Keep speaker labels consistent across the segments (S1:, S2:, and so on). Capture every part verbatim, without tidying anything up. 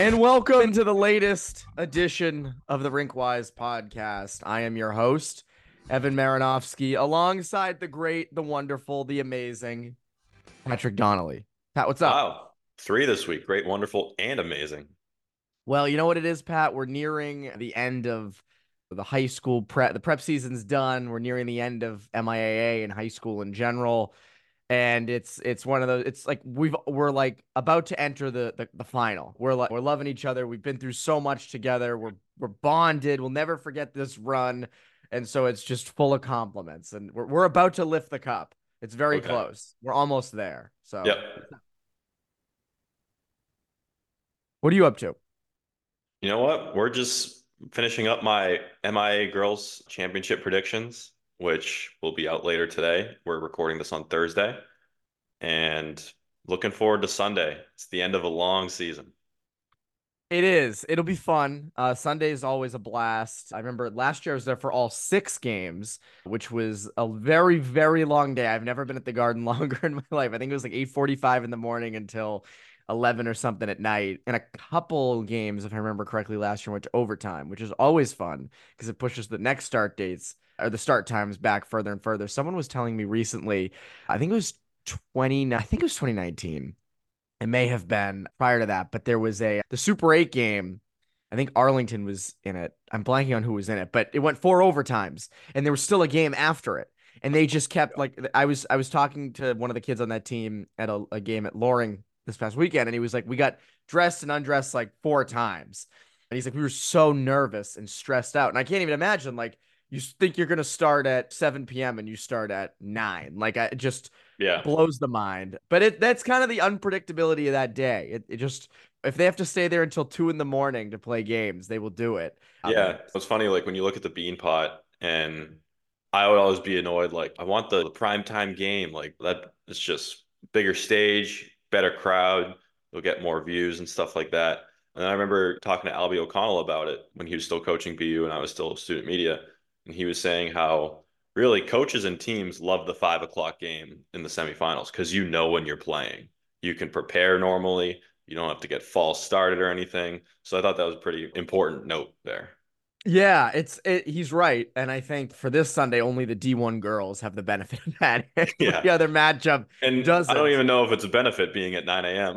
S1: And welcome to the latest edition of the Rinkwise podcast. I am your host, Evan Marinofsky, alongside the great, the wonderful, the amazing Patrick Donnelly. Pat, what's up?
S2: Wow. Three this week. Great, wonderful, and amazing.
S1: Well, you know what it is, Pat? We're nearing the end of the high school prep. The prep season's done. We're nearing the end of M I A A and high school in general. And it's it's one of those. It's like we've we're like about to enter the the, the final. We're like we're loving each other. We've been through so much together. We're we're bonded. We'll never forget this run. And so it's just full of compliments. And we're we're about to lift the cup. It's very
S2: Okay.
S1: close. We're almost there. So
S2: Yep.
S1: what are you up to?
S2: You know what? We're just finishing up my M I A Girls Championship predictions, which will be out later today. We're recording this on Thursday, and looking forward to Sunday. It's the end of a long season.
S1: It is. It'll be fun. Uh, Sunday is always a blast. I remember last year I was there for all six games, which was a very, very long day. I've never been at the Garden longer in my life. I think it was like eight forty-five in the morning until eleven or something at night. And a couple games, if I remember correctly, last year went to overtime, which is always fun because it pushes the next start dates or the start times back further and further. Someone was telling me recently, I think it was twenty, I think it was twenty nineteen. It may have been prior to that, but there was a the Super eight game. I think Arlington was in it. I'm blanking on who was in it, but it went four overtimes and there was still a game after it. And they just kept like I was I was talking to one of the kids on that team at a, a game at Loring this past weekend, and he was like, we got dressed and undressed like four times. And he's like, we were so nervous and stressed out. And I can't even imagine like you think you're gonna start at seven p m and you start at nine. Like I just
S2: Yeah.
S1: blows the mind. But it that's kind of the unpredictability of that day. It, it just if they have to stay there until two in the morning to play games, they will do it. Um,
S2: Yeah. It's funny, like when you look at the Bean Pot, and I would always be annoyed, like, I want the, the prime time game. Like that it's just bigger stage, better crowd, you'll get more views and stuff like that. And I remember talking to Albie O'Connell about it when he was still coaching B U and I was still student media. And he was saying how really coaches and teams love the five o'clock game in the semifinals because you know when you're playing. You can prepare normally. You don't have to get false started or anything. So I thought that was a pretty important note there.
S1: yeah, it's it, he's right, and I think for this Sunday, only the D one girls have the benefit of that.
S2: Yeah.
S1: Every other matchup
S2: And I don't
S1: doesn't.
S2: even know if it's a benefit being at nine a m.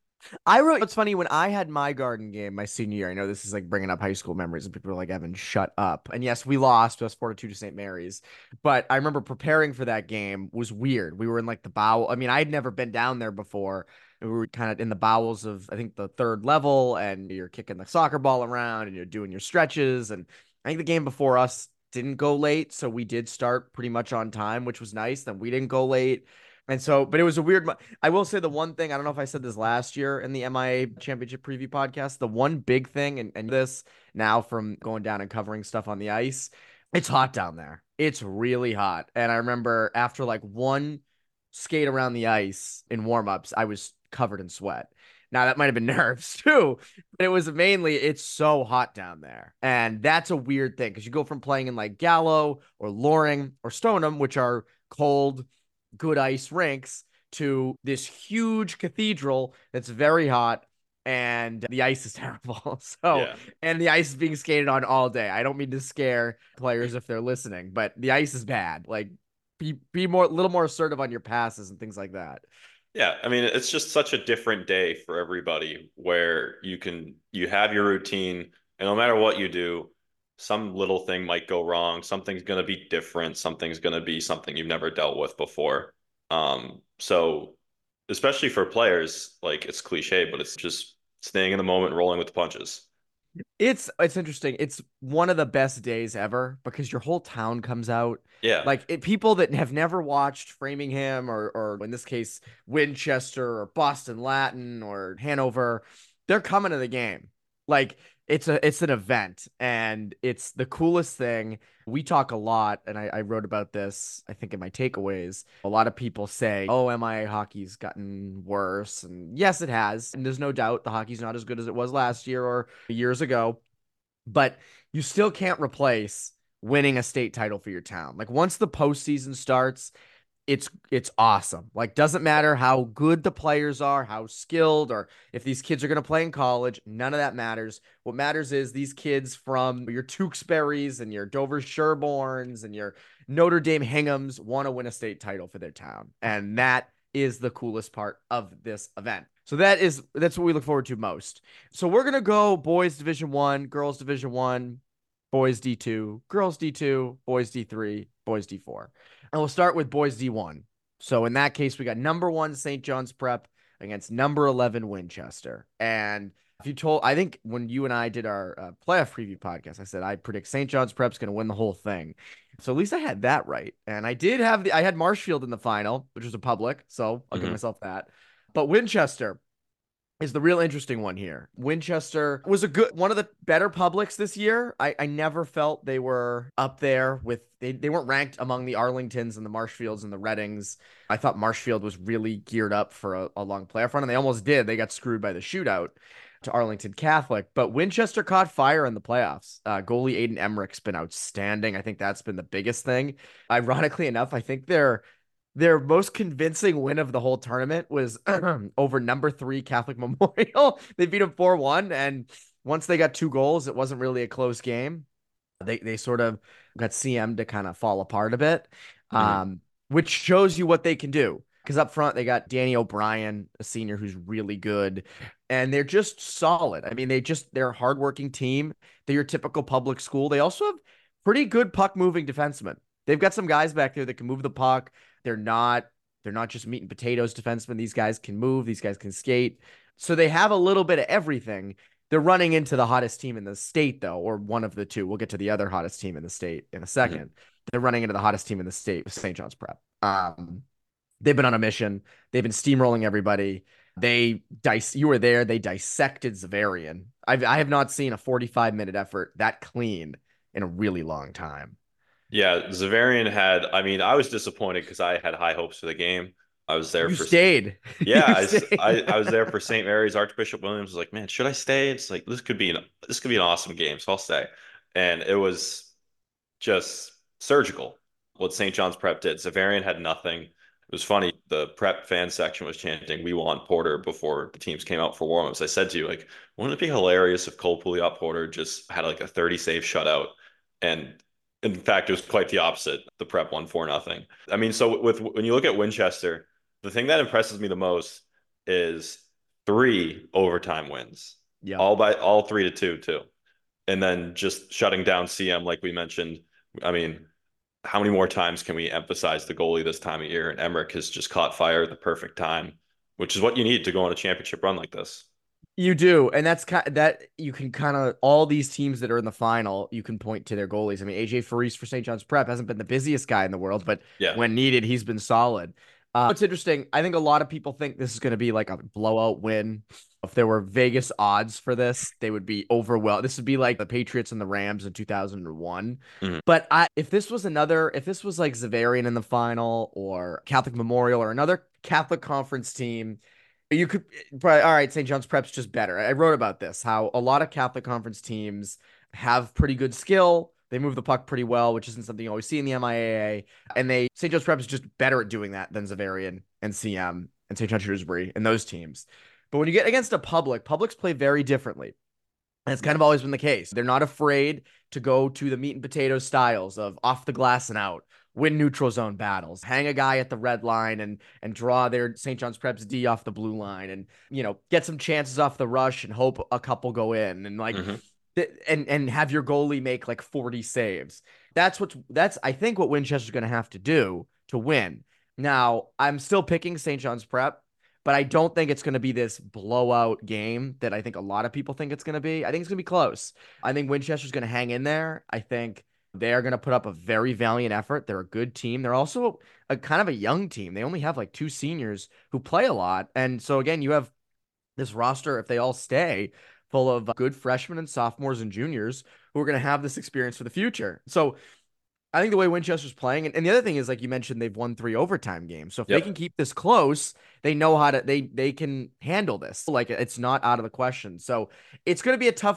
S1: I wrote. It's funny when I had my Garden game my senior year. I know this is like bringing up high school memories, and people are like, "Evan, shut up." And yes, we lost. It was four to two to Saint Mary's, but I remember preparing for that game was weird. We were in like the bowel. I mean, I'd never been down there before. And we were kind of in the bowels of I think the third level, and you're kicking the soccer ball around, and you're doing your stretches. And I think the game before us didn't go late, so we did start pretty much on time, which was nice. Then we didn't go late. And so, but it was a weird. I will say the one thing, I don't know if I said this last year in the M I A Championship Preview podcast, the one big thing, and, and this now from going down and covering stuff on the ice, it's hot down there. It's really hot. And I remember after like one skate around the ice in warmups, I was covered in sweat. Now that might have been nerves too, but it was mainly it's so hot down there. And that's a weird thing because you go from playing in like Gallo or Loring or Stoneham, which are cold good ice rinks to this huge cathedral that's very hot and the ice is terrible. So,
S2: Yeah.
S1: and the ice is being skated on all day. I don't mean to scare players if they're listening, but the ice is bad. Like be be more a little more assertive on your passes and things like that.
S2: Yeah, I mean, it's just such a different day for everybody where you can you have your routine, and no matter what you do, some little thing might go wrong. Something's going to be different. Something's going to be something you've never dealt with before. Um, so especially for players, like it's cliche, but it's just staying in the moment, rolling with the punches.
S1: It's it's interesting. It's one of the best days ever because your whole town comes out.
S2: Yeah.
S1: Like it, people that have never watched Framingham or or in this case Winchester or Boston Latin or Hanover, they're coming to the game. Like it's a it's an event and it's the coolest thing. We talk a lot, and I, I wrote about this, I think, in my takeaways. A lot of people say, oh, M I A hockey's gotten worse. And yes, it has. And there's no doubt the hockey's not as good as it was last year or years ago. But you still can't replace winning a state title for your town. Like once the postseason starts, it's it's awesome. Like, doesn't matter how good the players are, how skilled, or if these kids are going to play in college, none of that matters. What matters is these kids from your Tewksbury's and your Dover Sherborns and your Notre Dame Hinghams want to win a state title for their town. And that is the coolest part of this event. So that is that's what we look forward to most. So we're going to go boys Division one, girls Division one, boys D two, girls D two, boys D three, boys D four. And we'll start with boys D one. So in that case, we got number one Saint John's Prep against number eleven Winchester. And if you told, I think when you and I did our uh, playoff preview podcast, I said I predict Saint John's Prep's going to win the whole thing. So at least I had that right. And I did have the, I had Marshfield in the final, which was a public. So I'll mm-hmm. give myself that. But Winchester is the real interesting one here. Winchester was a good one of the better publics this year. I, I never felt they were up there with they, they weren't ranked among the Arlingtons and the Marshfields and the Reddings. I thought Marshfield was really geared up for a, a long playoff run, and they almost did. They got screwed by the shootout to Arlington Catholic, but Winchester caught fire in the playoffs. Uh, goalie Aiden Emmerich's been outstanding. I think that's been the biggest thing. Ironically enough, I think they're Their most convincing win of the whole tournament was over number three Catholic Memorial. They beat them four one, and once they got two goals, it wasn't really a close game. They they sort of got C M'd to kind of fall apart a bit, mm-hmm. um, which shows you what they can do. Because up front, they got Danny O'Brien, a senior who's really good, and they're just solid. I mean, they just, they're a hardworking team. They're your typical public school. They also have pretty good puck-moving defensemen. They've got some guys back there that can move the puck. They're not they're not just meat and potatoes defensemen. These guys can move. These guys can skate. So they have a little bit of everything. They're running into the hottest team in the state, though, or one of the two. We'll get to the other hottest team in the state in a second. Mm-hmm. They're running into the hottest team in the state with Saint John's Prep. Um, they've been on a mission. They've been steamrolling everybody. They dice. You were there. They dissected Xaverian. I've I have not seen a forty-five minute effort that clean in a really long time.
S2: Yeah, Xaverian had, I mean, I was disappointed because I had high hopes for the game. I was there
S1: you
S2: for
S1: stayed.
S2: Yeah,
S1: you
S2: I, stayed. I I was there for Saint Mary's. Archbishop Williams was like, man, should I stay? It's like this could be an this could be an awesome game, so I'll stay. And it was just surgical what Saint John's Prep did. Xaverian had nothing. It was funny. The Prep fan section was chanting, "We want Porter" before the teams came out for warm-ups. I said to you, like, wouldn't it be hilarious if Cole Pouliot Porter just had like a thirty save shutout? And in fact, it was quite the opposite. The Prep won four nothing. I mean, so with when you look at Winchester, the thing that impresses me the most is three overtime wins.
S1: Yeah,
S2: all by all three to two too, and then just shutting down C M like we mentioned. I mean, how many more times can we emphasize the goalie this time of year? And Emmerich has just caught fire at the perfect time, which is what you need to go on a championship run like this.
S1: You do, and that's kind of, that you can kind of all these teams that are in the final, you can point to their goalies. I mean, A J Faris for Saint John's Prep hasn't been the busiest guy in the world, but
S2: yeah.
S1: when needed, he's been solid. Uh, it's interesting. I think a lot of people think this is going to be like a blowout win. If there were Vegas odds for this, they would be overwhelmed. This would be like the Patriots and the Rams in two thousand one. Mm-hmm. But I, if this was another, if this was like Xaverian in the final or Catholic Memorial or another Catholic Conference team, you could probably, all right, Saint John's Prep's just better. I wrote about this, how a lot of Catholic Conference teams have pretty good skill. They move the puck pretty well, which isn't something you always see in the M I A A. And they Saint John's Prep is just better at doing that than Xaverian and C M and Saint John Shrewsbury and those teams. But when you get against a public, publics play very differently. And it's kind of always been the case. They're not afraid to go to the meat and potato styles of off the glass and out, win neutral zone battles, hang a guy at the red line and and draw their Saint John's Prep's D off the blue line and, you know, get some chances off the rush and hope a couple go in and like, mm-hmm. th- and, and have your goalie make like forty saves. That's what's, that's, I think what Winchester's going to have to do to win. Now, I'm still picking Saint John's Prep, but I don't think it's going to be this blowout game that I think a lot of people think it's going to be. I think it's going to be close. I think Winchester's going to hang in there. I think they're going to put up a very valiant effort. They're a good team. They're also a kind of a young team. They only have like two seniors who play a lot. And so again, you have this roster, if they all stay, full of good freshmen and sophomores and juniors who are going to have this experience for the future. So I think the way Winchester's playing, and, and the other thing is, like you mentioned, they've won three overtime games. So if yep. they can keep this close, they know how to, they they can handle this. Like, it's not out of the question. So it's going to be a tough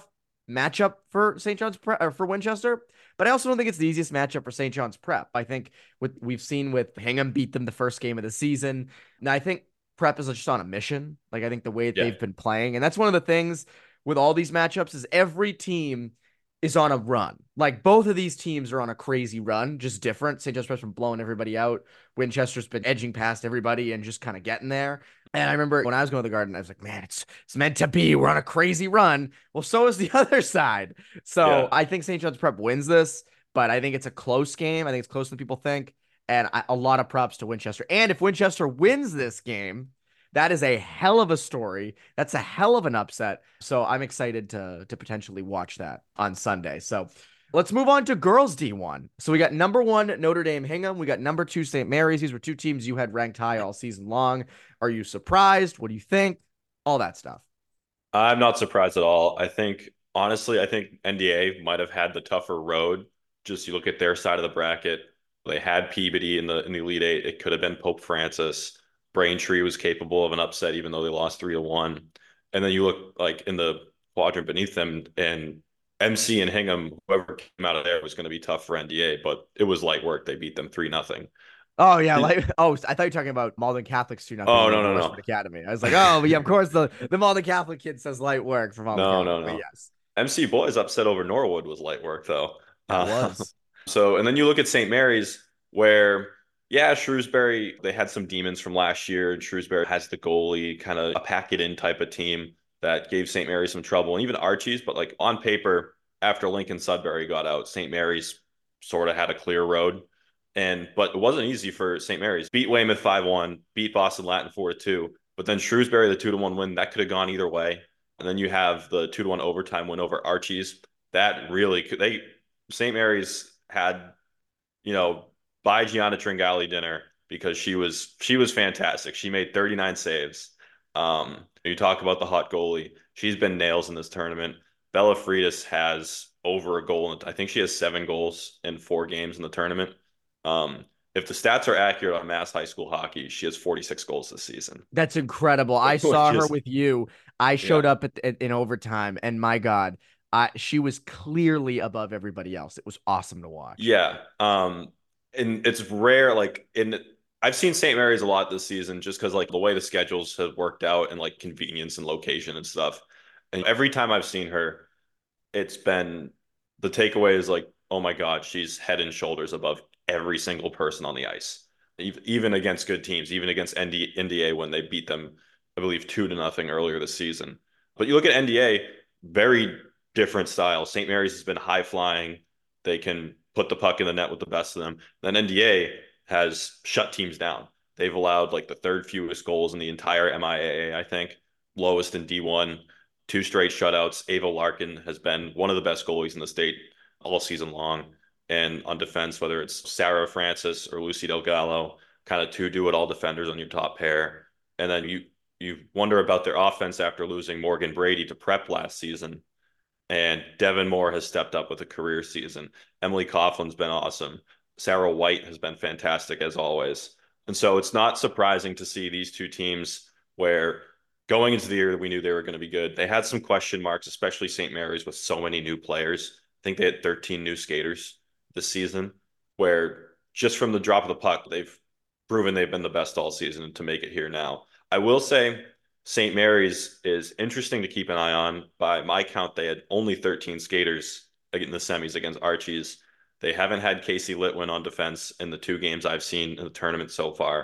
S1: matchup for Saint John's Prep or for Winchester, but I also don't think it's the easiest matchup for Saint John's Prep. I think what we've seen with Hingham beat them the first game of the season. Now I think Prep is just on a mission. Like I think the way
S2: Yeah.
S1: they've been playing, and that's one of the things with all these matchups is every team is on a run. Like both of these teams are on a crazy run, just different. Saint John's Prep's been blowing everybody out. Winchester's been edging past everybody and just kind of getting there. And I remember when I was going to the Garden, I was like, man, it's it's meant to be. We're on a crazy run. Well, so is the other side. So
S2: Yeah.
S1: I think Saint John's Prep wins this, but I think it's a close game. I think it's closer than people think. And I, a lot of props to Winchester. And if Winchester wins this game, that is a hell of a story. That's a hell of an upset. So I'm excited to to potentially watch that on Sunday. So let's move on to girls D one. So we got number one Notre Dame Hingham. We got number two Saint Mary's. These were two teams you had ranked high all season long. Are you surprised? What do you think? All that stuff.
S2: I'm not surprised at all. I think, honestly, I think N D A might have had the tougher road. Just you look at their side of the bracket. They had Peabody in the in the Elite Eight. It could have been Pope Francis. Braintree was capable of an upset, even though they lost three to one. And then you look like in the quadrant beneath them, and M C and Hingham, whoever came out of there was going to be tough for N D A, but it was light work. They beat them three nothing.
S1: Oh yeah, like oh, I thought you were talking about Malden Catholic's two nothing
S2: Oh
S1: win
S2: no
S1: over
S2: no no
S1: Westford Academy. I was like, oh yeah, of course the the Malden Catholic kid says light work for Malden
S2: no
S1: Catholic,
S2: no
S1: but
S2: no.
S1: yes,
S2: M C boys upset over Norwood was light work though.
S1: that
S2: Uh,
S1: was.
S2: so and then you look at Saint Mary's where yeah, Shrewsbury, they had some demons from last year, and Shrewsbury has the goalie, kind of a pack it in type of team that gave Saint Mary's some trouble, and even Archie's, but like on paper, after Lincoln Sudbury got out, Saint Mary's sort of had a clear road. And but it wasn't easy for Saint Mary's. Beat Weymouth five one, beat Boston Latin four to two, but then Shrewsbury, the two to one win, that could have gone either way. And then you have the two to one overtime win over Archie's. That really could they Saint Mary's had, you know, buy Gianna Tringali dinner because she was she was fantastic. She made thirty-nine saves. Um, you talk about the hot goalie. She's been nails in this tournament. Bella Freitas has over a goal. I think she has seven goals in four games in the tournament. Um, if the stats are accurate on Mass High School hockey, she has forty-six goals this season,
S1: That's incredible. I
S2: which
S1: saw her
S2: is
S1: with you. I
S2: yeah,
S1: showed up at, at, in overtime, and my God, I, she was clearly above everybody else. It was awesome to watch.
S2: yeah. Um, and it's rare. Like in, I've seen Saint Mary's a lot this season, just because like the way the schedules have worked out and like convenience and location and stuff. And every time I've seen her, it's been the takeaway is like, oh my God, she's head and shoulders above every single person on the ice, even against good teams, even against N D A when they beat them, I believe, two to nothing earlier this season. But you look at N D A, very different style. Saint Mary's has been high flying. They can put the puck in the net with the best of them. Then N D A has shut teams down. They've allowed like the third fewest goals in the entire M I A A, I think, lowest in D one, two straight shutouts. Ava Larkin has been one of the best goalies in the state all season long. And on defense, whether it's Sarah Francis or Lucy Delgado, kind of two do-it-all defenders on your top pair. And then you you wonder about their offense after losing Morgan Brady to prep last season. And Devin Moore has stepped up with a career season. Emily Coughlin's been awesome. Sarah White has been fantastic as always. And so it's not surprising to see these two teams where going into the year we knew they were going to be good. They had some question marks, especially Saint Mary's with so many new players. I think they had thirteen new skaters this season, where just from the drop of the puck, they've proven they've been the best all season to make it here now. I will say Saint Mary's is interesting to keep an eye on. By my count, they had only thirteen skaters in the semis against Archie's. They haven't had Casey Litwin on defense in the two games I've seen in the tournament so far.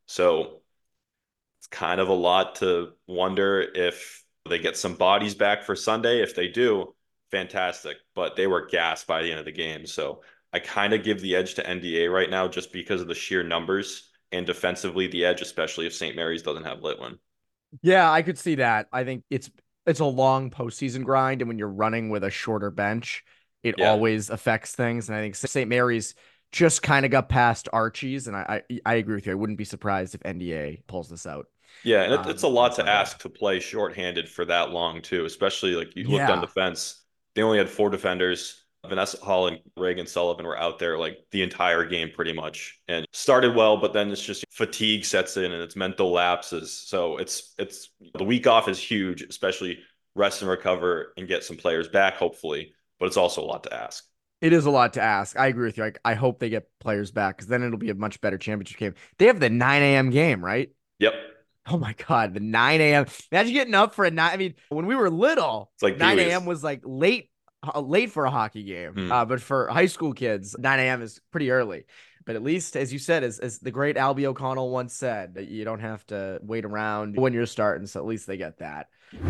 S2: So it's kind of a lot to wonder if they get some bodies back for Sunday. If they do, fantastic. But they were gassed by the end of the game. So I kind of give the edge to N D A right now just because of the sheer numbers and defensively the edge, especially if Saint Mary's doesn't have Litwin.
S1: Yeah, I could see that. I think it's it's a long postseason grind, and when you're running with a shorter bench, it
S2: Yeah.
S1: always affects things. And I think Saint Mary's just kind of got past Archie's, and I, I I agree with you. I wouldn't be surprised if N D A pulls this out
S2: Yeah, and it, it's
S1: um,
S2: a
S1: on
S2: lot to
S1: Sunday.
S2: ask to play shorthanded for that long too, especially like you looked on
S1: Yeah,
S2: defense. They only had four defenders. Vanessa Hall and Reagan Sullivan were out there like the entire game pretty much and started well, but then it's just fatigue sets in and it's mental lapses. So it's it's the week off is huge, especially rest and recover and get some players back, hopefully. But it's also a lot to ask.
S1: It is a lot to ask. I agree with you. I, I hope they get players back because then it'll be a much better championship game. They have the nine a m game, right?
S2: Yep.
S1: Oh my God, the nine a m. Imagine getting up for a nine. I mean, when we were little,
S2: It's like
S1: nine a m
S2: Pee-wee's.
S1: was like late, uh, late for a hockey game.
S2: Hmm.
S1: Uh, but for high school kids, nine a m is pretty early. But at least, as you said, as, as the great Albie O'Connell once said, that you don't have to wait around when you're starting. So at least they get that.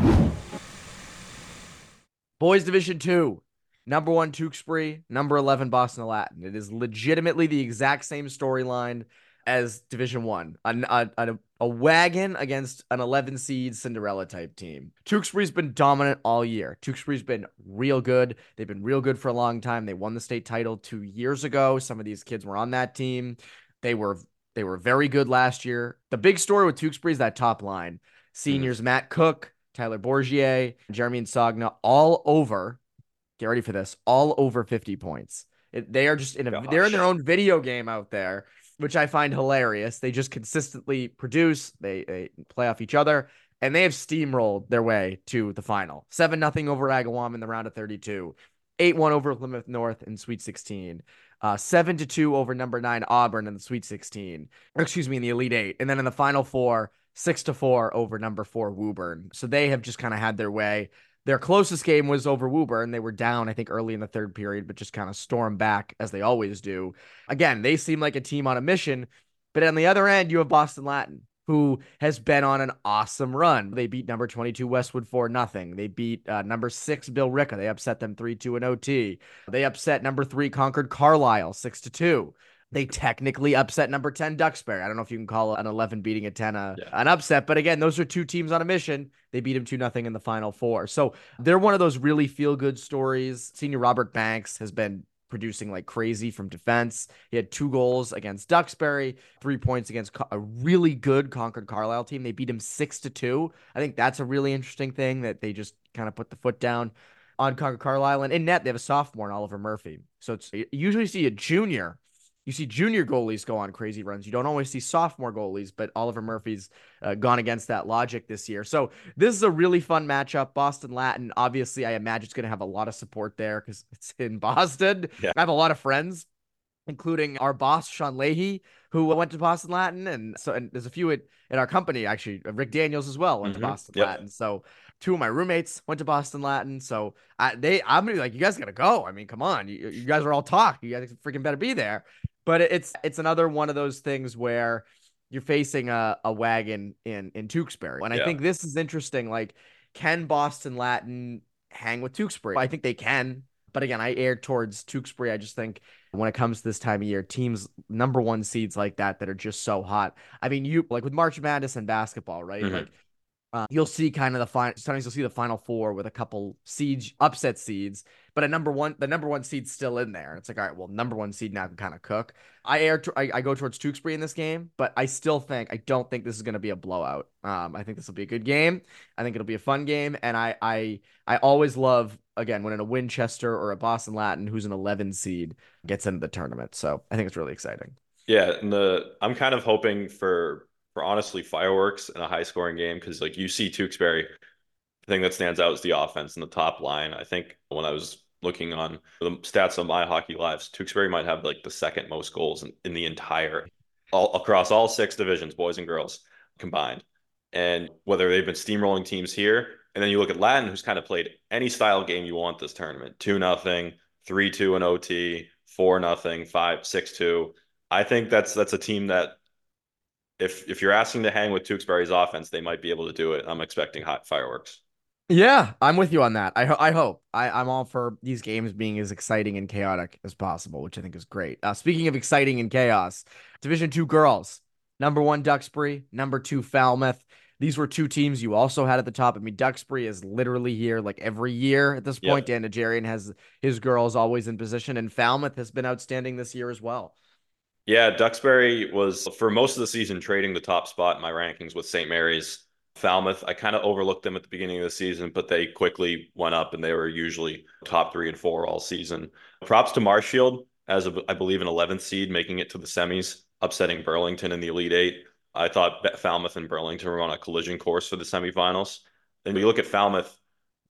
S1: Boys Division Two. Number one, Tewksbury. Number eleven, Boston Latin. It is legitimately the exact same storyline as Division One. A, a, a wagon against an eleven seed Cinderella type team. Tewksbury's been dominant all year. Tewksbury's been real good. They've been real good for a long time. They won the state title two years ago. Some of these kids were on that team. They were they were very good last year. The big story with Tewksbury is that top line.
S2: Hmm.
S1: Seniors Matt Cook, Tyler Borgier, Jeremy Insogna, all over. Get ready for this. All over fifty points. It, they are just in a.
S2: Gosh.
S1: They're in their own video game out there, which I find hilarious. They just consistently produce. They, they play off each other, and they have steamrolled their way to the final. Seven nothing over Agawam in the round of thirty-two. Eight one over Plymouth North in Sweet sixteen. Uh, seven to two over number nine Auburn in the Sweet sixteen. Or excuse me, in the Elite Eight, and then in the Final Four, six to four over number four Woburn. So they have just kind of had their way. Their closest game was over Woburn. They were down, I think, early in the third period, but just kind of stormed back as they always do. Again, they seem like a team on a mission. But on the other end, you have Boston Latin, who has been on an awesome run. They beat number twenty-two Westwood for nothing. They beat uh, number six Bill Ricca. They upset them three two in O T. They upset number three Concord Carlisle six to two. They technically upset number ten Duxbury. I don't know if you can call an eleven beating a ten a,
S2: Yeah.
S1: an upset, but again, those are two teams on a mission. They beat them two nothing in the Final Four. So they're one of those really feel-good stories. Senior Robert Banks has been producing like crazy from defense. He had two goals against Duxbury, three points against a really good Concord Carlisle team. They beat him six to two. I think that's a really interesting thing that they just kind of put the foot down on Concord Carlisle. And in net, they have a sophomore, Oliver Murphy. So it's you usually see a junior. You see junior goalies go on crazy runs. You don't always see sophomore goalies, but Oliver Murphy's uh, gone against that logic this year. So this is a really fun matchup. Boston Latin, obviously, I imagine it's going to have a lot of support there because it's in Boston.
S2: Yeah.
S1: I have a lot of friends, including our boss, Sean Leahy, who went to Boston Latin. And so and there's a few at, at our company, actually. Rick Daniels as well went
S2: Mhm.
S1: to Boston
S2: Yep.
S1: Latin. So two of my roommates went to Boston Latin. So I, they, I'm going to be like, you guys got to go. I mean, come on. You, you guys are all talk. You guys freaking better be there. But it's it's another one of those things where you're facing a, a wagon in, in Tewksbury. And I
S2: Yeah.
S1: think this is interesting. Like, can Boston Latin hang with Tewksbury? I think they can. But again, I err towards Tewksbury. I just think when it comes to this time of year, teams number one seeds like that that are just so hot. I mean, you like with March Madness and basketball, right?
S2: Mhm.
S1: Like uh, you'll see kind of the final. Sometimes you'll see the final four with a couple seeds, upset seeds, but a number one, the number one seed's still in there. It's like, all right, well, number one seed now can kind of cook. I air, I, I go towards Tewksbury in this game, but I still think I don't think this is going to be a blowout. Um, I think this will be a good game. I think it'll be a fun game, and I, I, I always love again when in a Winchester or a Boston Latin who's an eleven seed gets into the tournament. So I think it's really exciting.
S2: Yeah, and the I'm kind of hoping for for honestly fireworks in a high scoring game because like you see Tewksbury, the thing that stands out is the offense and the top line. I think when I was looking on the stats on My Hockey Lives, Tewksbury might have like the second most goals in, in the entire all across all six divisions, boys and girls combined. And whether they've been steamrolling teams here, and then you look at Latin, who's kind of played any style game you want this tournament, two nothing, three two in O T, four nothing, five six two. I think that's that's a team that if if you're asking to hang with Tewksbury's offense, they might be able to do it. I'm expecting hot fireworks.
S1: Yeah, I'm with you on that. I ho- I hope. I, I'm all for these games being as exciting and chaotic as possible, which I think is great. Uh, speaking of exciting and chaos, Division Two girls, number one Duxbury, number two Falmouth. These were two teams you also had at the top. I mean, Duxbury is literally here like every year at this point.
S2: Yep.
S1: Dan Najarian has his girls always in position, and Falmouth has been outstanding this year as well.
S2: Yeah, Duxbury was for most of the season trading the top spot in my rankings with Saint Mary's. Falmouth, I kind of overlooked them at the beginning of the season, but they quickly went up and they were usually top three and four all season. Props to Marshfield as a, I believe an eleventh seed, making it to the semis, upsetting Burlington in the Elite Eight. I thought Falmouth and Burlington were on a collision course for the semifinals. And we look at Falmouth,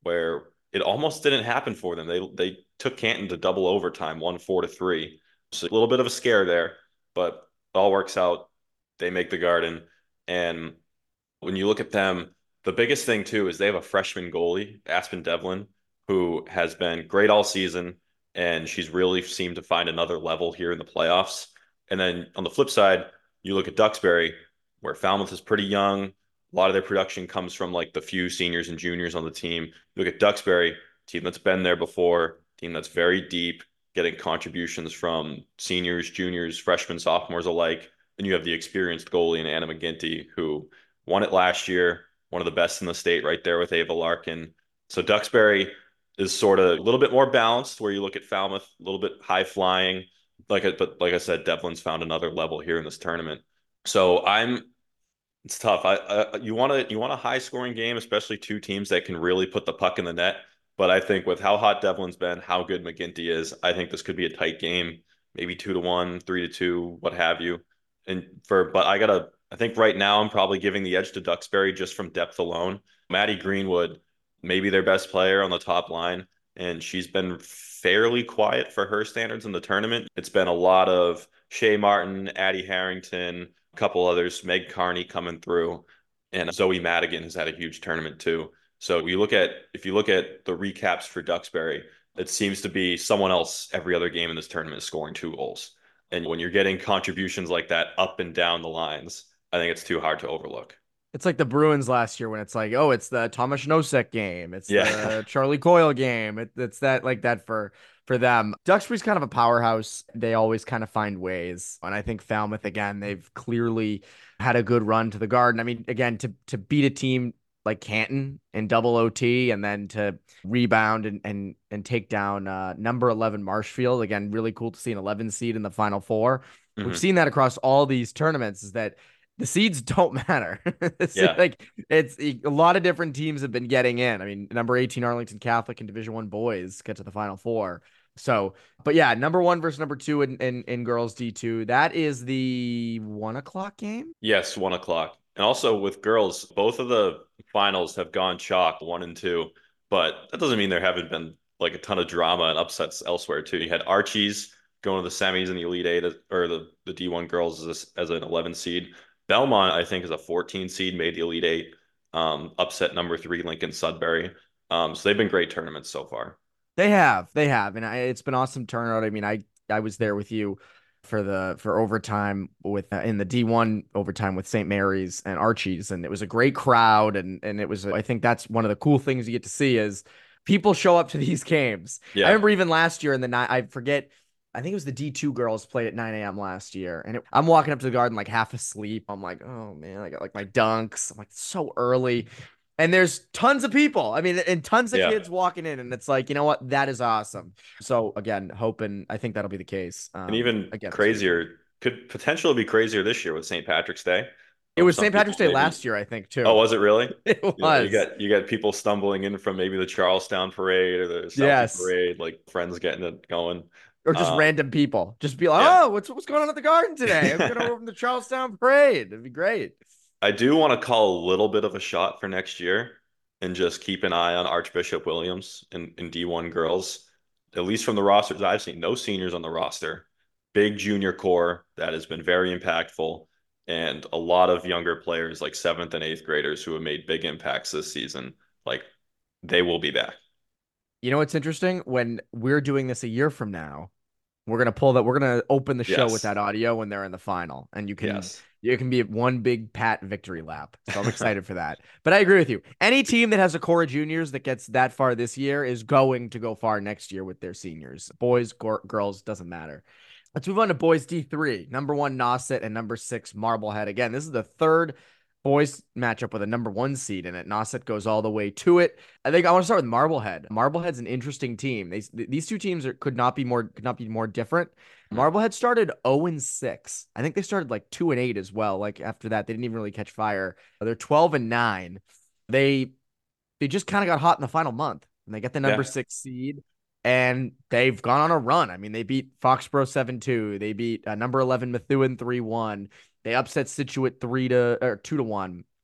S2: where it almost didn't happen for them. They they took Canton to double overtime, one four to three. So a little bit of a scare there, but it all works out. They make the Garden, and when you look at them, the biggest thing too is they have a freshman goalie, Aspen Devlin, who has been great all season, and she's really seemed to find another level here in the playoffs. And then on the flip side, you look at Duxbury, where Falmouth is pretty young. A lot of their production comes from like the few seniors and juniors on the team. You look at Duxbury, team that's been there before, team that's very deep, getting contributions from seniors, juniors, freshmen, sophomores alike. And you have the experienced goalie in Anna McGinty, who won it last year, one of the best in the state, right there with Ava Larkin. So Duxbury is sort of a little bit more balanced, where you look at Falmouth, a little bit high flying. Like, I, but like I said, Devlin's found another level here in this tournament. So I'm, it's tough. I, I you want to you want a high scoring game, especially two teams that can really put the puck in the net. But I think with how hot Devlin's been, how good McGinty is, I think this could be a tight game, maybe two to one, three to two, what have you. And for, but I gotta, I think right now I'm probably giving the edge to Duxbury just from depth alone. Maddie Greenwood, maybe their best player on the top line, and she's been fairly quiet for her standards in the tournament. It's been a lot of Shea Martin, Addie Harrington, a couple others, Meg Carney coming through, and Zoe Madigan has had a huge tournament too. So you look at if you look at the recaps for Duxbury, it seems to be someone else every other game in this tournament is scoring two goals. And when you're getting contributions like that up and down the lines, I think it's too hard to overlook.
S1: It's like the Bruins last year when it's like, oh, it's the Thomas Nosek game, it's
S2: Yeah.
S1: the Charlie Coyle game. It, it's that like that for for them. Duxbury's kind of a powerhouse. They always kind of find ways, and I think Falmouth again, they've clearly had a good run to the Garden. I mean, again, to to beat a team like Canton in double O T and then to rebound and and and take down uh, number eleven Marshfield again, really cool to see an eleven seed in the Final Four. We've
S2: Hmm.
S1: seen that across all these tournaments. Is that the seeds don't matter. It's
S2: Yeah.
S1: like it's a lot of different teams have been getting in. I mean, number eighteen Arlington Catholic and Division One boys get to the Final Four. So, but yeah, number one versus number two in, in, in girls D two. That is the one o'clock game.
S2: Yes, one o'clock. And also with girls, both of the finals have gone chalk, one and two, but that doesn't mean there haven't been like a ton of drama and upsets elsewhere too. You had Archie's going to the semis in the Elite Eight, or the, the D one girls as, as an eleven seed. Belmont, I think, is a fourteen seed, made the Elite Eight, um, upset number three, Lincoln Sudbury. Um, so they've been great tournaments so far.
S1: They have, they have, and I, it's been awesome turnout. I mean, I I was there with you for the for overtime with uh, in the D one overtime with Saint Mary's and Archie's, and it was a great crowd, and and it was I think that's one of the cool things you get to see is people show up to these games. I
S2: Yeah.
S1: remember even last year in the night, I forget. I think it was the D two girls played at nine a m last year. And it, I'm walking up to the Garden like half asleep. I'm like, oh man, I got like my dunks. I'm like, so early. And there's tons of people. I mean, and tons of
S2: Yeah.
S1: kids walking in, and it's like, you know what? That is awesome. So again, hoping I think that'll be the case.
S2: And
S1: Um,
S2: even
S1: again this weekend.
S2: crazier, could potentially be crazier this year with Saint Patrick's Day.
S1: It
S2: Um,
S1: was
S2: some
S1: Saint
S2: people
S1: Patrick's Day
S2: maybe.
S1: last year, I think,
S2: Oh,
S1: too.
S2: was it really?
S1: It
S2: You know, you
S1: was.
S2: got you got people stumbling in from maybe the Charlestown parade or the Southie
S1: Yes.
S2: parade, like friends getting it going.
S1: Or just
S2: Um,
S1: random people. Just be like,
S2: yeah.
S1: oh, what's what's going on at the Garden today? I'm gonna go from the Charlestown parade. It'd be great.
S2: I do want to call a little bit of a shot for next year and just keep an eye on Archbishop Williams in, in D one girls. At least from the rosters I've seen, no seniors on the roster. Big junior core that has been very impactful, and a lot of younger players like seventh and eighth graders who have made big impacts this season. Like they will be back.
S1: You know what's interesting? When we're doing this a year from now, we're gonna pull that. We're gonna open the show with
S2: Yes.
S1: that audio when they're in the final, and you can
S2: Yes.
S1: you can be one big Pat victory lap. So I'm excited for that. But I agree with you. Any team that has a core of juniors that gets that far this year is going to go far next year with their seniors. Boys, girls, doesn't matter. Let's move on to boys D three. Number one, Nauset, and number six, Marblehead. Again, this is the third boys matchup with a number one seed in it. Nauset goes all the way to it. I think I want to start with Marblehead. Marblehead's an interesting team. They, these two teams are, could not be more could not be more different. Marblehead started oh and six. I think they started like two and eight as well. Like after that, they didn't even really catch fire. They're twelve and nine. They they just kind of got hot in the final month, and they get the number
S2: Yeah.
S1: six seed, and they've gone on a run. I mean, they beat Foxborough seven two. They beat uh, number eleven Methuen three one. They upset Situate three to or two to one.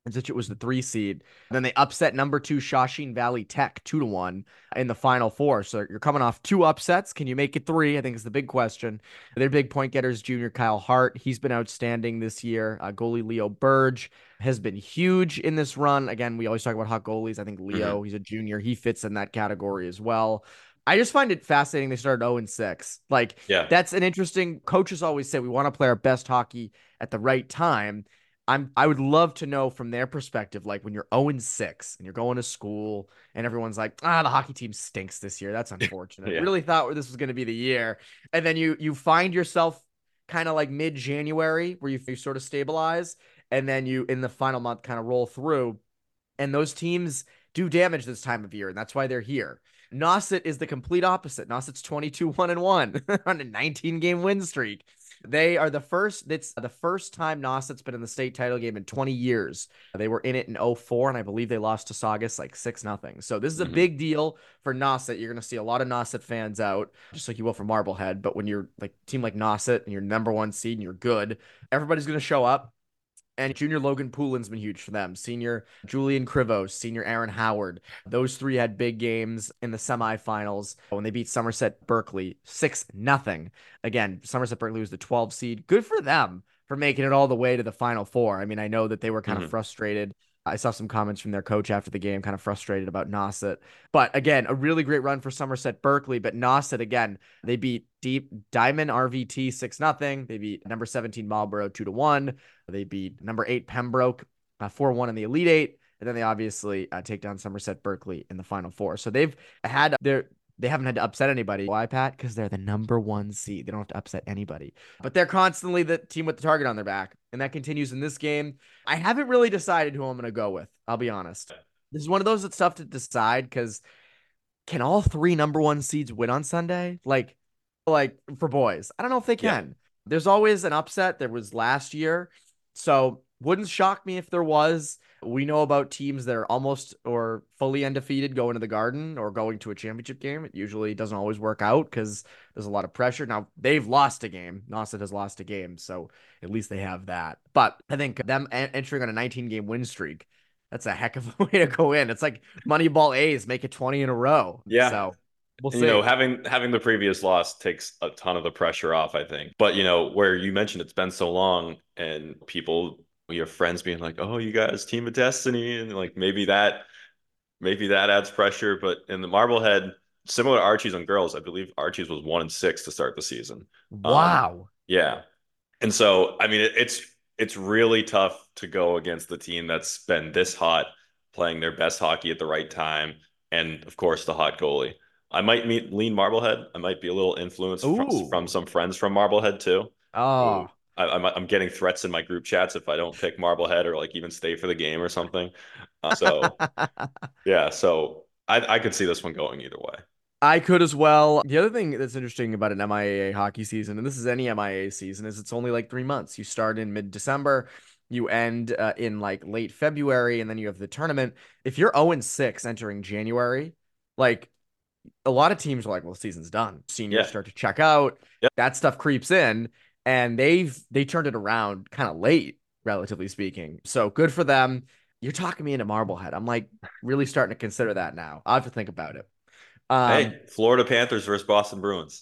S1: and Zichit was the three seed. And then they upset number two Shawsheen Valley Tech two to one in the final four. So you're coming off two upsets. Can you make it three? I think is the big question. Their big point getters, junior Kyle Hart. He's been outstanding this year. Uh, goalie Leo Burge has been huge in this run. Again, we always talk about hot goalies. I think
S2: Hmm.
S1: Leo, he's a junior. He fits in that category as well. I just find it fascinating they started oh and six. Like,
S2: Yeah.
S1: that's an interesting. Coaches always say we want to play our best hockey at the right time. I'm I would love to know from their perspective, like when you're oh and six and you're going to school and everyone's like, ah, the hockey team stinks this year. That's unfortunate.
S2: Yeah.
S1: Really thought this was going to be the year. And then you you find yourself kind of like mid-January where you, you sort of stabilize, and then you in the final month kind of roll through. And those teams do damage this time of year, and that's why they're here. Nauset is the complete opposite. Nauset's twenty-two one and one on a nineteen game win streak. They are the first. That's the first time Nauset's been in the state title game in twenty years. They were in it in oh four, and I believe they lost to Saugus like six nothing. So this is a
S2: Hmm.
S1: big deal for Nauset. You're going to see a lot of Nauset fans out, just like you will for Marblehead. But when you're like a team like Nauset and you're number one seed and you're good, everybody's going to show up. And junior Logan Poulin's been huge for them. Senior Julian Krivos, senior Aaron Howard. Those three had big games in the semifinals when they beat Somerset Berkeley six nothing. Again, Somerset Berkeley was the twelve seed. Good for them for making it all the way to the final four. I mean, I know that they were kind of
S2: Hmm.
S1: frustrated. I saw some comments from their coach after the game, kind of frustrated about Nauset. But again, a really great run for Somerset Berkeley. But Nauset, again, they beat Deep Diamond R V T six nothing. They beat number seventeen Marlboro two to one. They beat number eight Pembroke uh, four one in the Elite Eight. And then they obviously uh, take down Somerset Berkeley in the Final Four. So they've had their they haven't had to upset anybody. Why, Pat? Because they're the number one seed. They don't have to upset anybody. But they're constantly the team with the target on their back. And that continues in this game. I haven't really decided who I'm going to go with. I'll be honest. This is one of those that's tough to decide because can all three number one seeds win on Sunday? Like, like for boys, I don't know if they
S2: Yeah.
S1: can. There's always an upset. There was last year, so wouldn't shock me if there was. We know about teams that are almost or fully undefeated going to the Garden or going to a championship game. It usually doesn't always work out because there's a lot of pressure. Now they've lost a game. Nauset has lost a game, so at least they have that. But I think them entering on a nineteen game win streak, that's a heck of a way to go in. It's like Moneyball A's make it twenty in a row.
S2: Yeah.
S1: So we'll
S2: And, you know,
S1: see.
S2: having having the previous loss takes a ton of the pressure off, I think. But you know, where you mentioned it's been so long, and people, your friends being like, "Oh, you guys, team of destiny," and like maybe that maybe that adds pressure. But in the Marblehead, similar to Archie's on girls, I believe Archie's was one and six to start the season. Um,
S1: Wow.
S2: yeah, and so I mean, it, it's it's really tough to go against the team that's been this hot, playing their best hockey at the right time, and of course the hot goalie. I might meet lean Marblehead. I might be a little influenced from, from
S1: Ooh.
S2: some friends from Marblehead too. Who
S1: Oh.
S2: I, I'm I'm getting threats in my group chats if I don't pick Marblehead or like even stay for the game or something. Uh, so yeah, so I I could see this one going either way.
S1: I could as well. The other thing that's interesting about an M I A A hockey season, and this is any M I A season, is it's only like three months. You start in mid-December, you end uh, in like late February, and then you have the tournament. If you're oh and six entering January, like a lot of teams are like, well, the season's done. Seniors
S2: Yeah.
S1: start to check out.
S2: Yep.
S1: That stuff creeps in, and they've they turned it around kind of late, relatively speaking. So good for them. You're talking me into Marblehead. I'm like really starting to consider that now. I have to think about it. Um,
S2: Hey, Florida Panthers versus Boston Bruins.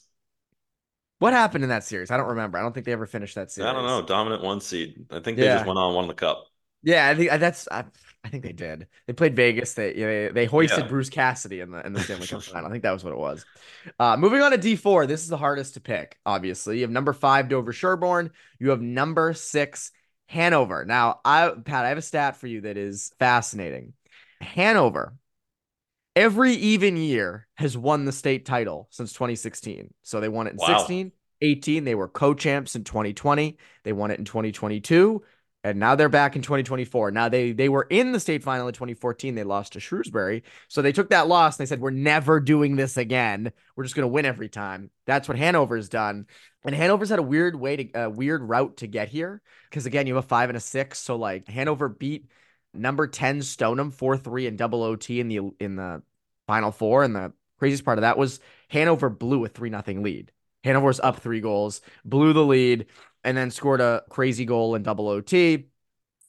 S1: what happened in that series? I don't remember. I don't think they ever finished that
S2: I don't
S1: series.
S2: know. Dominant one seed. I think they just
S1: Yeah,
S2: went on and won the cup.
S1: yeah. I think uh, that's. I, I think they did. They played Vegas. They they, they hoisted
S2: Yeah.
S1: Bruce Cassidy in the in the Stanley Cup final. I think that was what it was. Uh, moving on to D four. This is the hardest to pick. Obviously, you have number five Dover Sherborne. You have number six Hanover. Now, I Pat, I have a stat for you that is fascinating. Hanover every even year has won the state title since twenty sixteen. So they won it in
S2: Wow.
S1: sixteen, eighteen. They were co-champs in twenty twenty. They won it in twenty twenty-two. And now they're back in twenty twenty-four. Now they they were in the state final in twenty fourteen. They lost to Shrewsbury. So they took that loss and they said, we're never doing this again. We're just going to win every time. That's what Hanover's done. And Hanover's had a weird way to a weird route to get here. Because again, you have a five and a six. So like Hanover beat number ten Stoneham four three in double O T in the in the final four. And the craziest part of that was Hanover blew a three nothing lead. Hanover was up three goals, blew the lead, and then scored a crazy goal in double O T.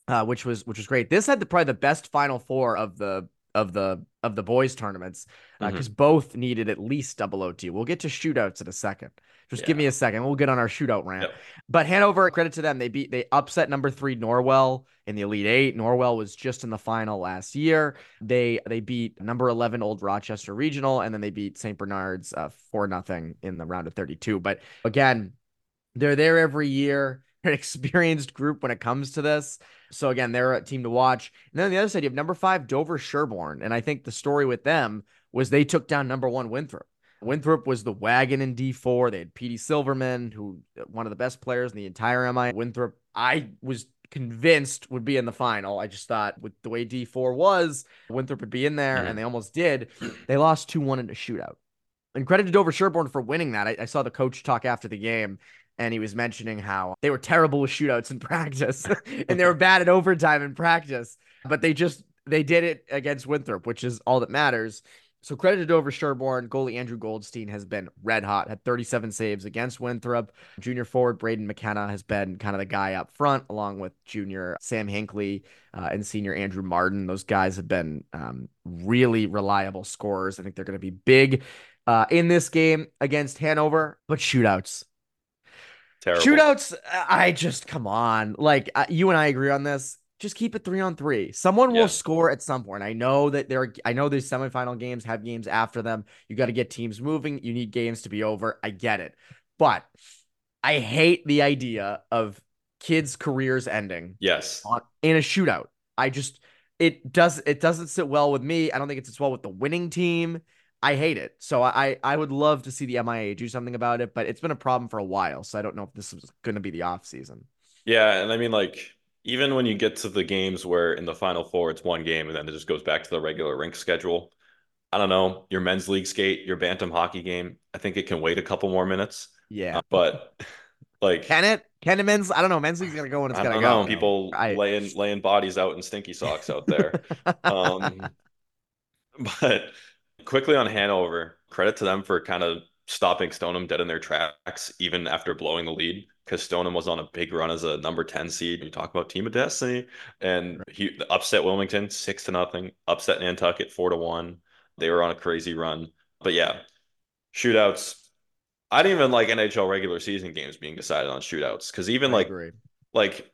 S1: uh, which was which was great. This had the probably the best Final Four of the of the of the boys tournaments because
S2: Hmm.
S1: uh, both needed at least double O T. We'll get to shootouts in a second. Just give me
S2: Yeah.
S1: a second. We'll get on our shootout rant.
S2: Yep.
S1: But Hanover, credit to them, they beat they upset number three Norwell in the Elite Eight. Norwell was just in the final last year. They they beat number eleven Old Rochester Regional, and then they beat Saint Bernard's uh, four nothing in the round of thirty-two. But again, they're there every year. They're an experienced group when it comes to this. So again, they're a team to watch. And then on the other side, you have number five Dover Sherborne, and I think the story with them was they took down number one Winthrop. Winthrop was the wagon in D four. They had Petey Silverman, who one of the best players in the entire M I. Winthrop, I was convinced would be in the final. I just thought with the way D four was, Winthrop would be in there, and
S2: Hmm.
S1: they almost did. They lost two one in a shootout. And credit to Dover Sherborne for winning that. I, I saw the coach talk after the game, and he was mentioning how they were terrible with shootouts in practice, and they were bad at overtime in practice, but they just they did it against Winthrop, which is all that matters. So credit to Dover Sherborne. Goalie Andrew Goldstein has been red hot, had thirty-seven saves against Winthrop. Junior forward Braden McKenna has been kind of the guy up front, along with junior Sam Hinckley uh, and senior Andrew Martin. Those guys have been um, really reliable scorers. I think they're going to be big uh, in this game against Hanover, but shootouts.
S2: Terrible.
S1: Shootouts, I just come on. Like uh, you and I agree on this. Just keep it three on three. Someone will
S2: Yeah.
S1: score at some point. I know that there. Are, I know these semifinal games have games after them. You got to get teams moving. You need games to be over. I get it, but I hate the idea of kids' careers ending
S2: Yes.
S1: on, in a shootout. I just it does it doesn't sit well with me. I don't think it sits well with the winning team. I hate it. So I I would love to see the M I A do something about it, but it's been a problem for a while. So I don't know if this is going to be the off season.
S2: Yeah, and I mean, like, even when you get to the games where in the Final Four it's one game and then it just goes back to the regular rink schedule. I don't know, your men's league skate, your bantam hockey game, I think it can wait a couple more minutes.
S1: Yeah.
S2: Uh, but like,
S1: Can it? Can the men's? I don't know. Men's league's gonna go when it's
S2: I
S1: gonna
S2: don't
S1: go.
S2: know, people
S1: I
S2: laying laying bodies out in stinky socks out there. Um, but quickly on Hanover, credit to them for kind of stopping Stoneham dead in their tracks, even after blowing the lead, because Stoneham was on a big run as a number ten seed. You talk about team of destiny, and he upset Wilmington six to nothing, upset Nantucket four to one. They were on a crazy run. But yeah, shootouts. I didn't even like N H L regular season games being decided on shootouts because even
S1: I
S2: like
S1: agree.
S2: like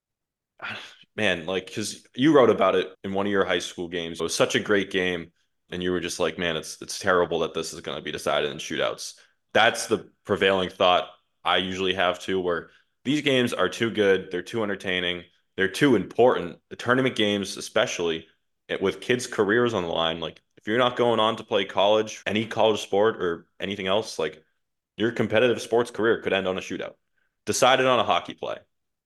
S2: man, like because you wrote about it in one of your high school games. It was such a great game, and you were just like, man, it's it's terrible that this is going to be decided in shootouts. That's the prevailing thought I usually have too, where these games are too good, they're too entertaining, they're too important. The tournament games, especially eh, with kids' careers on the line, like if you're not going on to play college, any college sport or anything else, like your competitive sports career could end on a shootout, decided on a hockey play.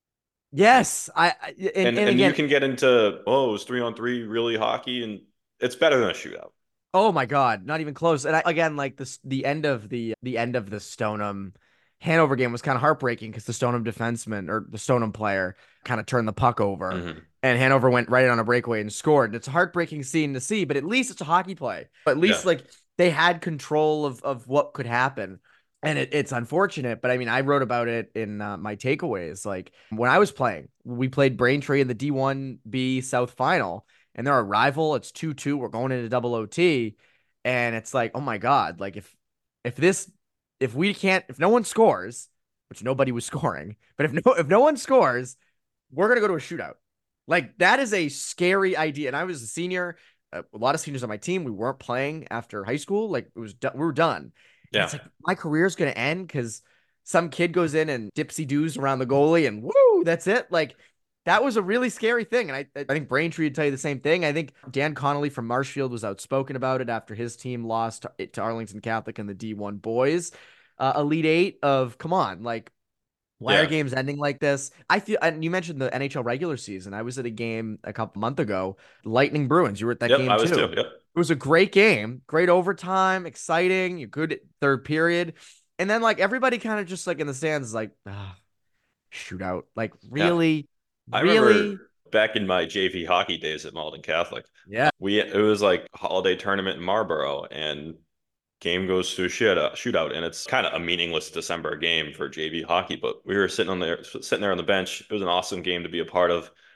S1: Yes, I, I and
S2: And
S1: and
S2: and you
S1: again,
S2: can get into, oh, it's three on three really hockey, and it's better than a shootout.
S1: oh my God, not even close. And I, again, like this, the end of the the end of the Stoneham Hanover game was kind of heartbreaking because the Stoneham defenseman or the Stoneham player kind of turned the puck over,
S2: Hmm.
S1: and Hanover went right on a breakaway and scored. And it's a heartbreaking scene to see, but at least it's a hockey play. At
S2: Yeah.
S1: least like they had control of of what could happen. And it, it's unfortunate, but I mean, I wrote about it in uh, my takeaways. Like when I was playing, we played Braintree in the D one B South Final, and they're a rival. It's two two. We're going into double O T. And it's like, oh my God, like if if this if we can't if no one scores, which nobody was scoring, but if no if no one scores, we're gonna go to a shootout. Like that is a scary idea. And I was a senior, a lot of seniors on my team. We weren't playing after high school. Like it was done, we were done. And
S2: Yeah.
S1: it's like my career's gonna end because some kid goes in and dipsy doos around the goalie and woo, that's it. Like that was a really scary thing. And I, I think Braintree would tell you the same thing. I think Dan Connolly from Marshfield was outspoken about it after his team lost to, to Arlington Catholic in the D one boys. Uh, Elite Eight of, come on, like, why are
S2: Yeah.
S1: games ending like this? I feel, and you mentioned the N H L regular season. I was at a game a couple months ago, Lightning Bruins. You were at that
S2: Yep.
S1: game
S2: I was
S1: too.
S2: too. Yep.
S1: It was a great game, great overtime, exciting, a good third period. And then, like, everybody kind of just like in the stands, is like, ah, shootout. Like,
S2: Yeah.
S1: really,
S2: I
S1: really?
S2: remember back in my J V hockey days at Malden Catholic,
S1: Yeah.
S2: we it was like holiday tournament in Marlboro, and game goes to a shootout, shootout, and it's kind of a meaningless December game for J V hockey. But we were sitting on there, sitting there on the bench. It was an awesome game to be a part of.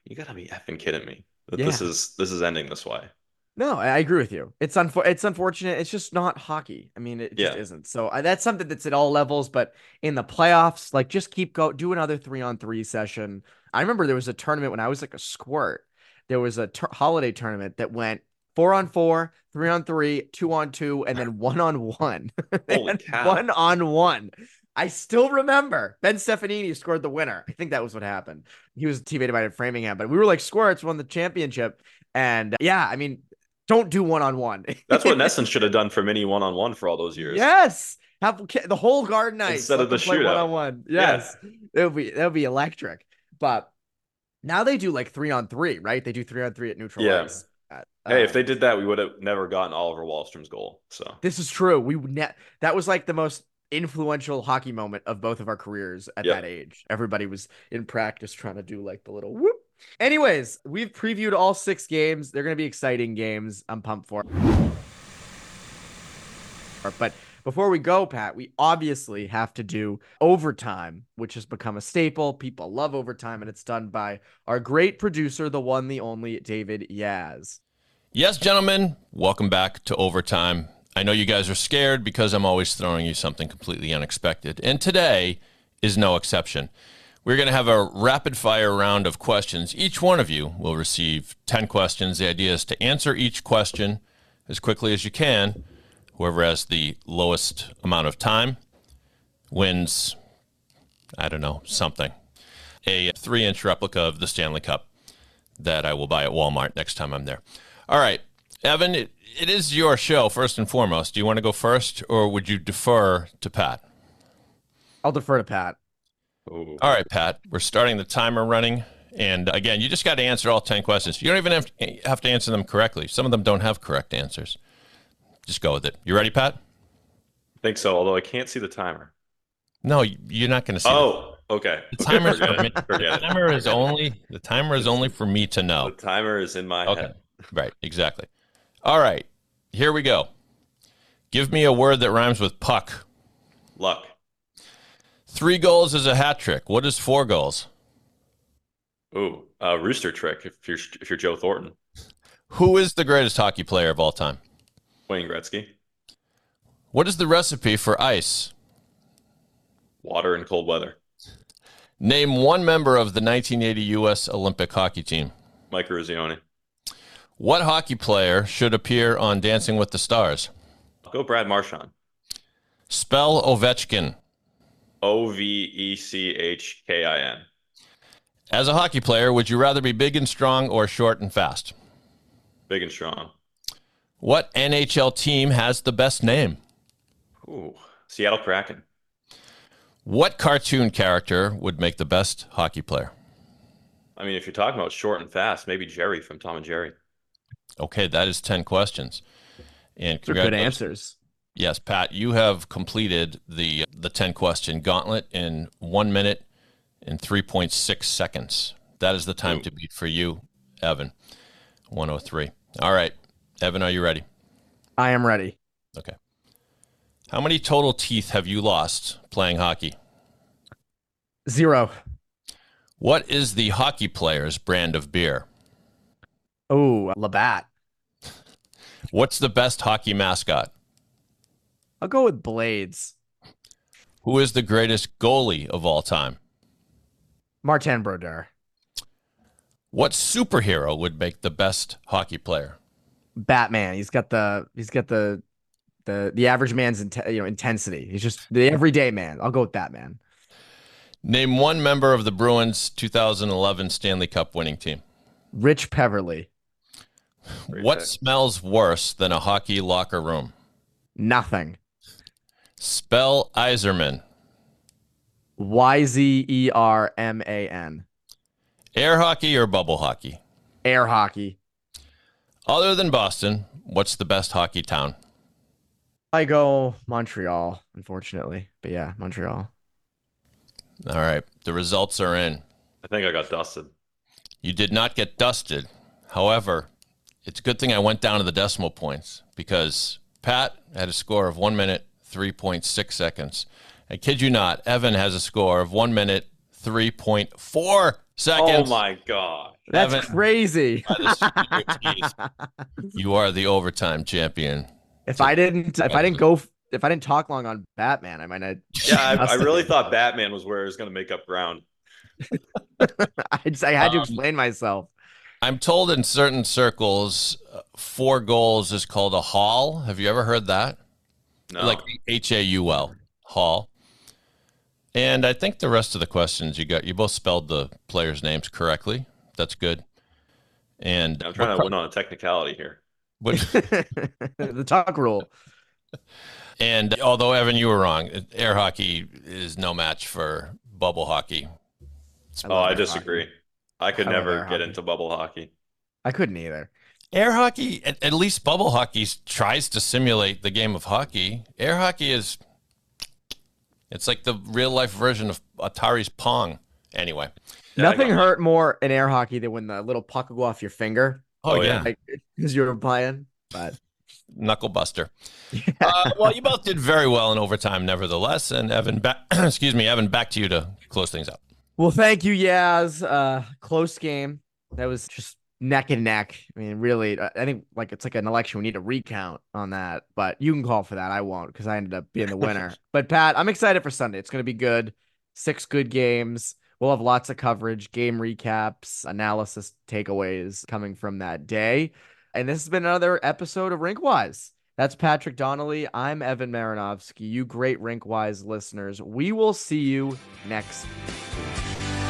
S2: you gotta be effing kidding me that
S1: Yeah.
S2: this is this is ending this way.
S1: No, I I agree with you. It's unfor- it's unfortunate. It's just not hockey. I mean, it just
S2: Yeah.
S1: isn't. So uh, that's something that's at all levels. But in the playoffs, like just keep go do another three on three session. I remember there was a tournament when I was like a squirt. There was a tur- holiday tournament that went four on four, three on three, two on two, and then one on one.
S2: Holy
S1: And
S2: cow.
S1: one on one. I still remember Ben Stefanini scored the winner. I think that was what happened. He was teammated by Framingham, but we were like squirts, won the championship. And yeah, I mean, don't do one on one.
S2: That's what Nesson should have done for mini one on one for all those years.
S1: Yes, have the whole Garden Ice
S2: Instead of the
S1: play one on
S2: shootout.
S1: one. Yes,
S2: Yeah.
S1: it would be that would be electric. But now they do like three on three, right? They do three on three at neutral
S2: Yeah.
S1: ice. Uh,
S2: Hey, if they
S1: um,
S2: did that, we would have never gotten Oliver Wahlstrom's goal. So
S1: this is true. We ne- that was like the most influential hockey moment of both of our careers at
S2: Yep.
S1: that age. Everybody was in practice trying to do like the little whoop. Anyways, we've previewed all six games. They're going to be exciting games. I'm pumped for. But before we go, Pat, we obviously have to do overtime, which has become a staple. People love overtime, and it's done by our great producer, the one, the only, David Yaz.
S3: Yes, gentlemen, welcome back to Overtime. I know you guys are scared because I'm always throwing you something completely unexpected, and today is no exception. We're going to have a rapid-fire round of questions. Each one of you will receive ten questions. The idea is to answer each question as quickly as you can. Whoever has the lowest amount of time wins, I don't know, something. A three-inch replica of the Stanley Cup that I will buy at Walmart next time I'm there. All right, Evan, it, it is your show, first and foremost. Do you want to go first, or would you defer to Pat?
S1: I'll defer to Pat.
S2: Ooh.
S3: All right, Pat, we're starting the timer running. And again, you just got to answer all ten questions. You don't even have to, have to answer them correctly. Some of them don't have correct answers. Just go with it. You ready, Pat?
S2: I think so, although I can't see the timer.
S3: No, you're not going to see
S2: Oh, okay.
S3: the timer.
S2: Forget
S3: The
S2: it. Forget it.
S3: timer is only the timer is only for me to know.
S2: The timer is in my
S3: Okay,
S2: head.
S3: right, exactly. All right, here we go. Give me a word that rhymes with puck.
S2: Luck.
S3: Three goals is a hat trick. What is four goals?
S2: Ooh, uh, rooster trick if you're if you're Joe Thornton.
S3: Who is the greatest hockey player of all time?
S2: Wayne Gretzky.
S3: What is the recipe for ice?
S2: Water and cold weather.
S3: Name one member of the nineteen eighty U S Olympic hockey team.
S2: Mike Ruzioni.
S3: What hockey player should appear on Dancing with the Stars?
S2: Go Brad Marchand.
S3: Spell Ovechkin.
S2: O V E C H K I N.
S3: As a hockey player, would you rather be big and strong or short and fast?
S2: Big and strong.
S3: What N H L team has the best name?
S2: Ooh, Seattle Kraken.
S3: What cartoon character would make the best hockey player?
S2: I mean, if you're talking about short and fast, maybe Jerry from Tom and Jerry.
S3: Okay, that is ten questions. And
S1: They're good answers.
S3: Yes, Pat, you have completed the the ten question gauntlet in one minute and three point six seconds. That is the time
S2: Ooh.
S3: to beat for you, Evan. one oh three. All right, Evan, are you ready?
S1: I am ready.
S3: Okay. How many total teeth have you lost playing hockey?
S1: Zero.
S3: What is the hockey player's brand of beer?
S1: Oh, Labatt.
S3: What's the best hockey mascot?
S1: I'll go with Blades.
S3: Who is the greatest goalie of all time?
S1: Martin Brodeur.
S3: What superhero would make the best hockey player?
S1: Batman. He's got the he's got the the the average man's inte- you know intensity. He's just the everyday man. I'll go with Batman.
S3: Name one member of the Bruins two thousand eleven Stanley Cup winning team.
S1: Rich Peverly.
S2: Great
S3: What
S2: pick.
S3: smells worse than a hockey locker room?
S1: Nothing.
S3: Spell Yzerman.
S1: Y Z E R M A N.
S3: Air hockey or bubble hockey?
S1: Air hockey.
S3: Other than Boston, what's the best hockey town?
S1: I go Montreal, unfortunately. But yeah, Montreal.
S3: All right, the results are in.
S2: I think I got dusted.
S3: You did not get dusted. However, it's a good thing I went down to the decimal points because Pat had a score of one minute, three point six seconds. I kid you not, Evan has a score of one minute, three point four Second.
S2: Oh my God.
S1: That's
S3: Evan,
S1: crazy.
S3: by the skin of your teeth, you are the overtime champion.
S1: If I didn't, if I didn't go, if I didn't talk long on Batman, I might not.
S2: Yeah, I, I really thought Batman was where it was going to make up ground.
S1: I just, I had to
S3: Um,
S1: explain myself.
S3: I'm told in certain circles, uh, four goals is called a haul. Have you ever heard that?
S2: No.
S3: Like H A U L, haul. And I think the rest of the questions you got, you both spelled the players' names correctly. That's good. And
S2: I'm trying to win on a technicality here.
S3: what,
S1: The talk rule.
S3: and although Evan, you were wrong. Air hockey is no match for bubble hockey.
S2: Oh, I disagree. Hockey. I could
S1: I
S2: never get
S1: hockey.
S2: into bubble hockey.
S1: I couldn't either.
S3: Air hockey, at, at least bubble hockey, tries to simulate the game of hockey. Air hockey is, it's like the real life version of Atari's Pong. Anyway.
S2: Yeah,
S1: Nothing hurt more in air hockey than when the little puck will go off your finger.
S3: Oh,
S2: Oh,
S3: yeah.
S1: Like, because you were playing. But
S3: Knuckle buster. Uh, well, you both did very well in overtime, nevertheless. And Evan, ba- excuse me, Evan, back to you to close things up.
S1: well, thank you, Yaz. Uh, close game. That was just neck and neck. I mean, really, I think like it's like an election. We need a recount on that, but you can call for that. I won't because I ended up being the winner. But Pat, I'm excited for Sunday. It's going to be good. Six good games. We'll have lots of coverage, game recaps, analysis, takeaways coming from that day. And this has been another episode of Rinkwise. That's Patrick Donnelly. I'm Evan Marinovsky. You great Rinkwise listeners. We will see you next week.